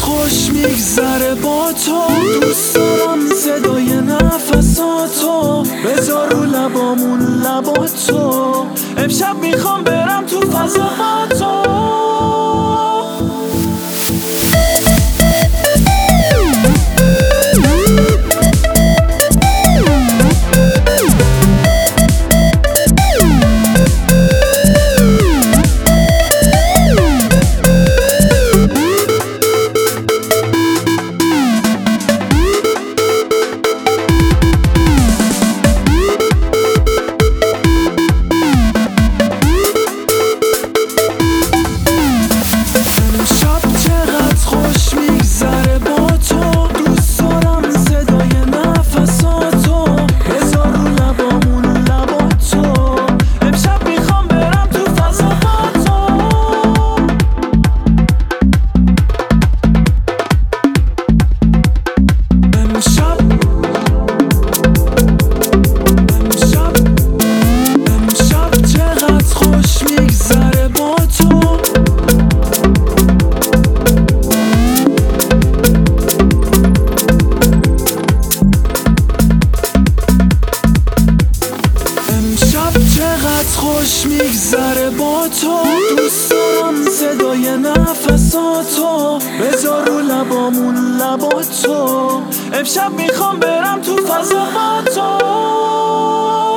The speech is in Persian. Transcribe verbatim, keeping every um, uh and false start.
خوش میگذره با تو. دوست دارم صدای نفساتو، بذار رو لبامون لباتو. امشب میخوام برم تو فضا با تو. خوش میگذره با تو. دوست دارم صدای نفساتو، بذار رو لبامون لباتو. امشب میخوام برم تو فضا با تو.